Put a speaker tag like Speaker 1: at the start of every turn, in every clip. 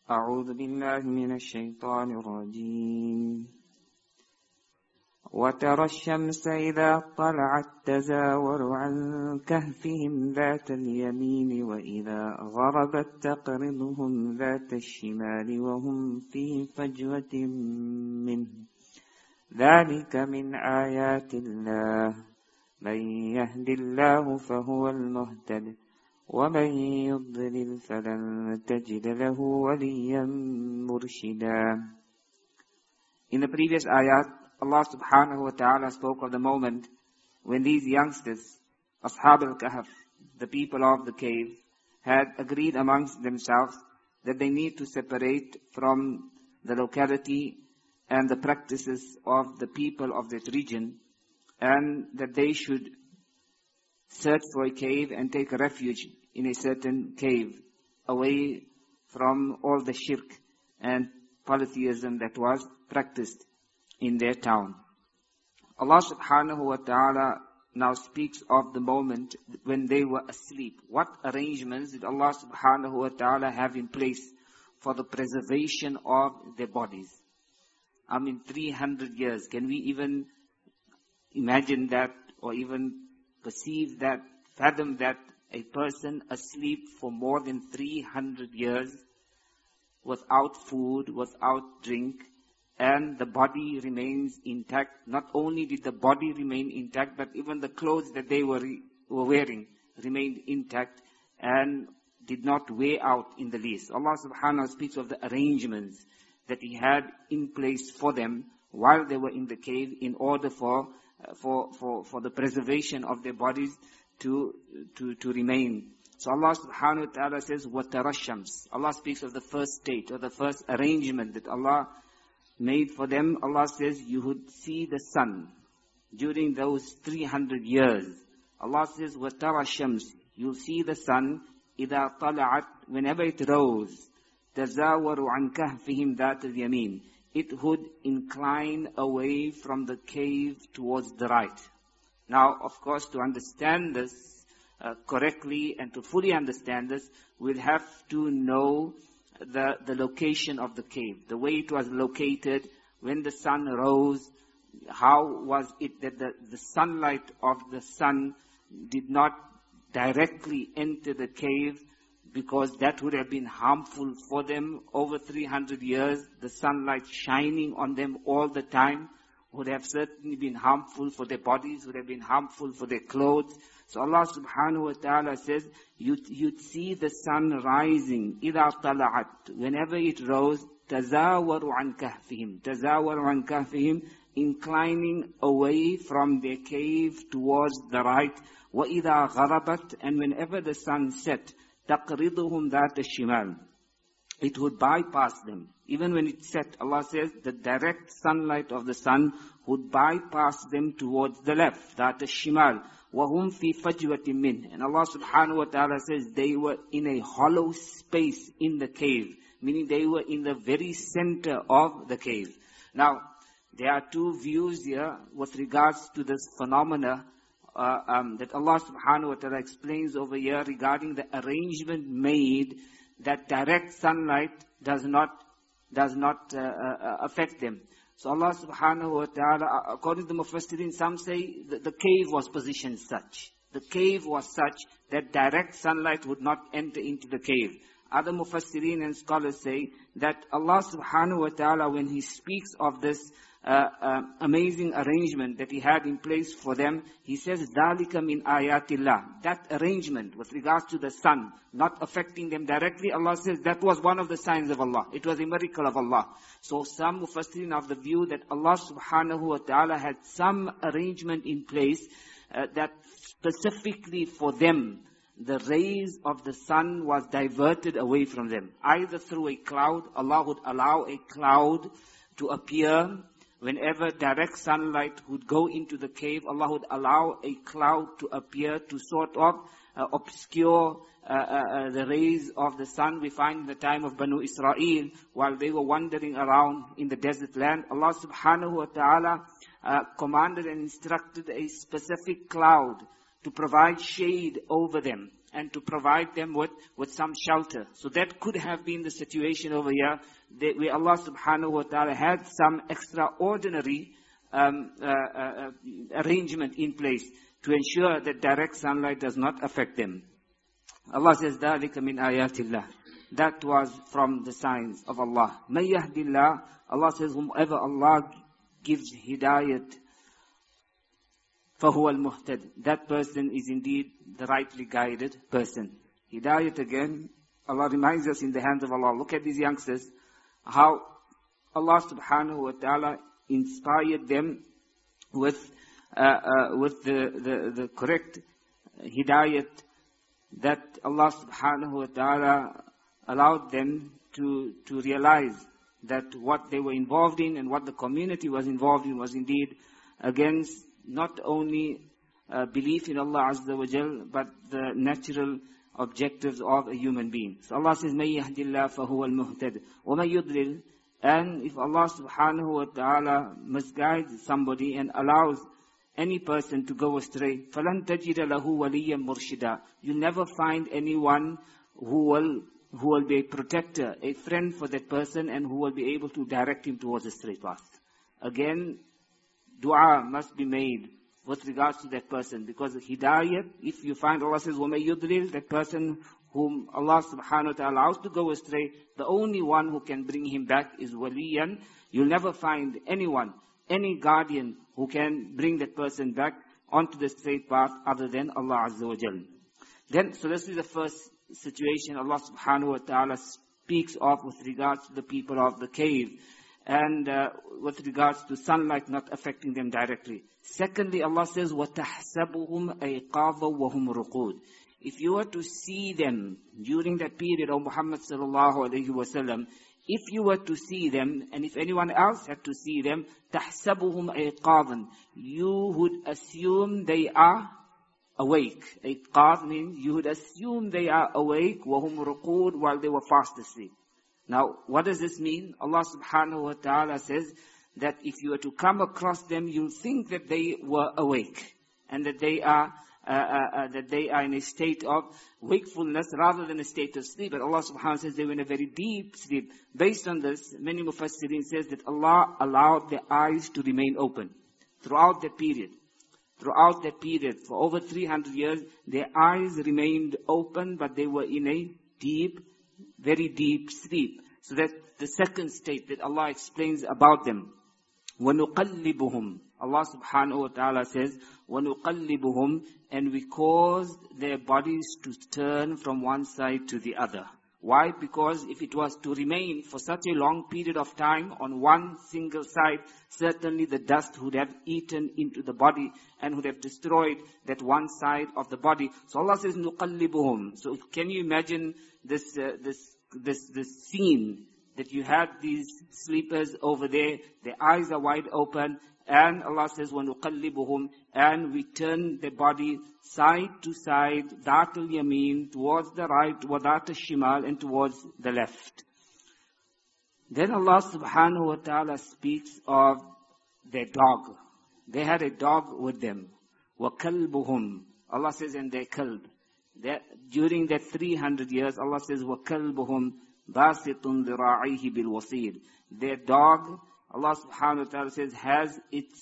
Speaker 1: أعوذ بالله من الشيطان الرجيم وترى الشمس إذا طلعت تزاور عن كهفهم ذات اليمين وإذا غربت تقرضهم ذات الشمال وهم في فجوة منه ذلك من آيات الله من يهد الله فهو المهتد ومن يضلل فلن تجد له وليا مرشدا. In the previous ayat, Allah subhanahu wa ta'ala spoke of the moment when these youngsters, Ashab al-Kahf, the people of the cave, had agreed amongst themselves that they need to separate from the locality and the practices of the people of that region, and that they should search for a cave and take refuge in a certain cave, away from all the shirk and polytheism that was practiced in their town. Allah subhanahu wa ta'ala now speaks of the moment when they were asleep. What arrangements did Allah subhanahu wa ta'ala have in place for the preservation of their bodies? 300 years. Can we even imagine that, or even perceive that, fathom that a person asleep for more than 300 years without food, without drink, and the body remains intact? Not only did the body remain intact, but even the clothes that they were wearing remained intact and did not wear out in the least. Allah subhanahu wa ta'ala speaks of the arrangements that He had in place for them while they were in the cave in order for the preservation of their bodies to remain. So Allah subhanahu wa ta'ala says, وَتَرَى الشَّمْسِ. Allah speaks of the first state or the first arrangement that Allah made for them. Allah says you would see the sun during those 300 years. Allah says, وَتَرَى الشَّمْسِ. You'll see the sun, إِذَا طَلَعَتْ, whenever it rose, تَزَاوَرُ عَنْ كَهْفِهِمْ ذَاتَ الْيَمِينِ. It would incline away from the cave towards the right. Now, of course, to understand this correctly and to fully understand this, we'll have to know the location of the cave, the way it was located, when the sun rose, how was it that the sunlight of the sun did not directly enter the cave, because that would have been harmful for them. Over 300 years, the sunlight shining on them all the time would have certainly been harmful for their bodies, would have been harmful for their clothes. So Allah subhanahu wa ta'ala says, you'd see the sun rising, إِذَا طَلَعَتْ, whenever it rose, تَزَاوَرُ عَنْ كَهْفِهِمْ, تَزَاوَرُ عَنْ كَهْفِهِمْ, inclining away from their cave towards the right. وَإِذَا غَرَبَتْ, and whenever the sun set, تَقْرِضُهُمْ ذَاتَ الشِّمَالِ, it would bypass them. Even when it set, Allah says, the direct sunlight of the sun would bypass them towards the left. ذَاتَ الشِّمَالِ وَهُمْ فِي فَجْوَةٍ مِّنْهِ. And Allah subhanahu wa ta'ala says they were in a hollow space in the cave, meaning they were in the very center of the cave. Now, there are two views here with regards to this phenomena that Allah subhanahu wa ta'ala explains over here regarding the arrangement made that direct sunlight does not affect them. So Allah subhanahu wa ta'ala, according to the Mufassirin, some say that the cave was positioned such. The cave was such that direct sunlight would not enter into the cave. Other Mufassirin and scholars say that Allah subhanahu wa ta'ala, when He speaks of this amazing arrangement that He had in place for them, He says, ذَلِكَ مِنْ آيَاتِ اللَّهِ. That arrangement with regards to the sun not affecting them directly, Allah says that was one of the signs of Allah. It was a miracle of Allah. So some Mufassirin of the view that Allah subhanahu wa ta'ala had some arrangement in place that specifically for them, the rays of the sun was diverted away from them. Either through a cloud, Allah would allow a cloud to appear. Whenever direct sunlight would go into the cave, Allah would allow a cloud to appear to sort of obscure the rays of the sun. We find in the time of Banu Israel, while they were wandering around in the desert land, Allah subhanahu wa ta'ala commanded and instructed a specific cloud to provide shade over them. and to provide them with some shelter. So that could have been the situation over here, where Allah subhanahu wa ta'ala had some extraordinary arrangement in place to ensure that direct sunlight does not affect them. Allah says, ذَلِكَ مِنْ آيَاتِ اللَّهِ. That was from the signs of Allah. مَنْ يَهْدِ اللَّهِ. Allah says, whomever Allah gives hidayat, فَهُوَ الْمُهْتَدِ. That person is indeed the rightly guided person. Hidayat again, Allah reminds us in the hands of Allah. Look at these youngsters, how Allah subhanahu wa ta'ala inspired them with the correct hidayat, that Allah subhanahu wa ta'ala allowed them to realize that what they were involved in and what the community was involved in was indeed against not only belief in Allah Azza wa Jal, but the natural objectives of a human being. So Allah says, مَن يَهْدِ اللَّهِ فَهُوَ الْمُهْتَدِ وَمَن يُضْلِلْ. And if Allah subhanahu wa ta'ala misguides somebody and allows any person to go astray, فَلَن تَجِدَ لَهُ وَلِيًّا مُرْشِدًا. You'll never find anyone who will be a protector, a friend for that person, and who will be able to direct him towards a straight path. Again, dua must be made with regards to that person, because hidayat, if you find Allah says, وَمَن يُضْلِلْ, that person whom Allah subhanahu wa ta'ala allows to go astray, the only one who can bring him back is waliyan. You'll never find anyone, any guardian who can bring that person back onto the straight path other than Allah Azza wa Jal. Then, so this is the first situation Allah subhanahu wa ta'ala speaks of with regards to the people of the cave, and with regards to sunlight not affecting them directly. Secondly, Allah says, وَتَحْسَبُهُمْ أَيْقَاظًا وَهُمْ رُقُودٌ. If you were to see them during that period of Muhammad sallallahu alayhi wa sallam, if you were to see them, and if anyone else had to see them, تَحْسَبُهُمْ أَيْقَاظًا. You would assume they are awake. Ayqaz means you would assume they are awake, وَهُمْ رُقُودٌ, while they were fast asleep. Now, what does this mean? Allah subhanahu wa ta'ala says that if you were to come across them, you'll think that they were awake, and that they are in a state of wakefulness rather than a state of sleep. But Allah subhanahu wa ta'ala says they were in a very deep sleep. Based on this, many mufassirin says that Allah allowed their eyes to remain open throughout that period. Throughout that period, for over 300 years, their eyes remained open, but they were in a deep, very deep sleep. So that's the second state that Allah explains about them. وَنُقَلِّبُهُمْ. Allah subhanahu wa ta'ala says, وَنُقَلِّبُهُمْ, and we caused their bodies to turn from one side to the other. Why? Because if it was to remain for such a long period of time on one single side, certainly the dust would have eaten into the body and would have destroyed that one side of the body. So Allah says, نُقَلِّبُهُمْ. So can you imagine this scene, that you have these sleepers over there, their eyes are wide open, and Allah says, وَنُقَلِّبُهُمْ, and we turn the body side to side, ذَاتَ الْيَمِينَ, towards the right, وَذَاتَ الشِّمَالِ, and towards the left. Then Allah subhanahu wa ta'ala speaks of their dog. They had a dog with them. وَكَلْبُهُمْ. Allah says, and their kalb. During that 300 years, Allah says, وَكَلْبُهُمْ بَاسِطٌ ذِرَاعِيهِ بِالْوَصِيلِ. Their dog, Allah subhanahu wa ta'ala says, has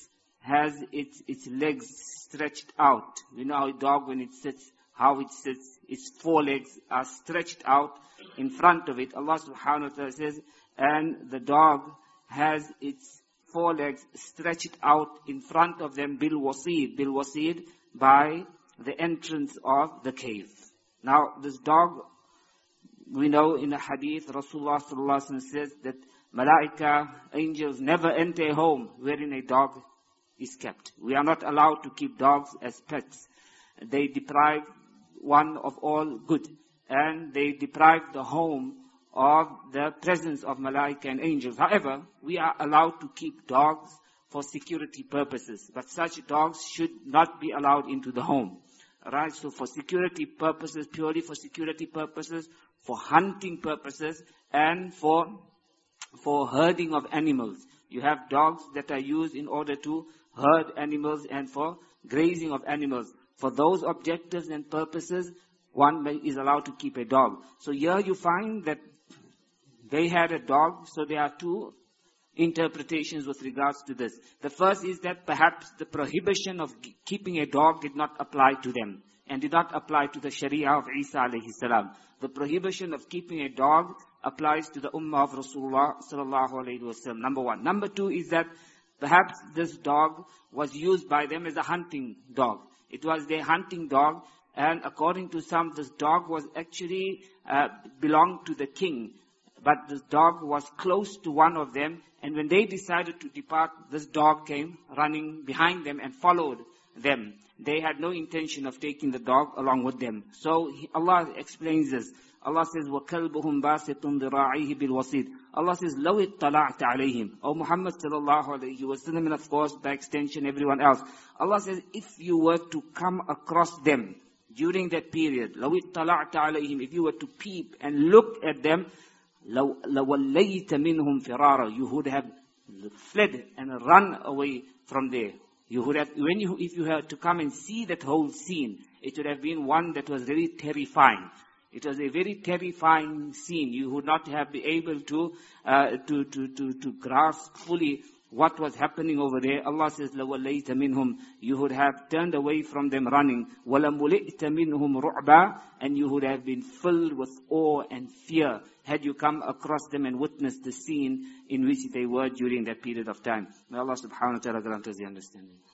Speaker 1: its legs stretched out. You know how a dog, when it sits, how it sits, its forelegs are stretched out in front of it. Allah subhanahu wa ta'ala says, and the dog has its forelegs stretched out in front of them, bil-wasid, by the entrance of the cave. Now, this dog, we know in a hadith, Rasulullah sallallahu alaihi wasallam says that malaika, angels, never enter a home wherein a dog is kept. We are not allowed to keep dogs as pets. They deprive one of all good, and they deprive the home of the presence of malaika and angels. However, we are allowed to keep dogs for security purposes, but such dogs should not be allowed into the home. Right? So for security purposes, purely for security purposes, for hunting purposes, and for herding of animals. You have dogs that are used in order to herd animals and for grazing of animals. For those objectives and purposes, one is allowed to keep a dog. So here you find that they had a dog, so there are two interpretations with regards to this. The first is that perhaps the prohibition of keeping a dog did not apply to them and did not apply to the Sharia of Isa alayhi salam. The prohibition of keeping a dog applies to the Ummah of Rasulullah sallallahu alayhi wasallam. Number one. Number two is that perhaps this dog was used by them as a hunting dog. It was their hunting dog, and according to some, this dog was actually belonged to the king. But this dog was close to one of them, and when they decided to depart, this dog came running behind them and followed them. They had no intention of taking the dog along with them. So Allah explains this. Allah says, وَكَلْبُهُمْ بَاسِطٌ ذِرَاعِهِ بِالْوَصِيدِ. Allah says, لَوْ اطَّلَعْتَ عَلَيْهِمْ. O Muhammad sallallahu alayhi wa sallam, and of course, by extension, everyone else. Allah says, if you were to come across them during that period, لَوْ اطَّلَعْتَ عَلَيْهِمْ, if you were to peep and look at them, لَوَلَّيْتَ مِنْهُمْ فِرَارًا, you would have fled and run away from there. You would have, if you had to come and see that whole scene, it would have been one that was very terrifying. It was a very terrifying scene. You would not have been able to grasp fully what was happening over there. Allah says, لَوَلَّيْتَ مِنْهُمْ, you would have turned away from them running. وَلَمُلِئْتَ مِنْهُمْ رُعْبًا, and you would have been filled with awe and fear had you come across them and witnessed the scene in which they were during that period of time. May Allah subhanahu wa ta'ala grant us the understanding.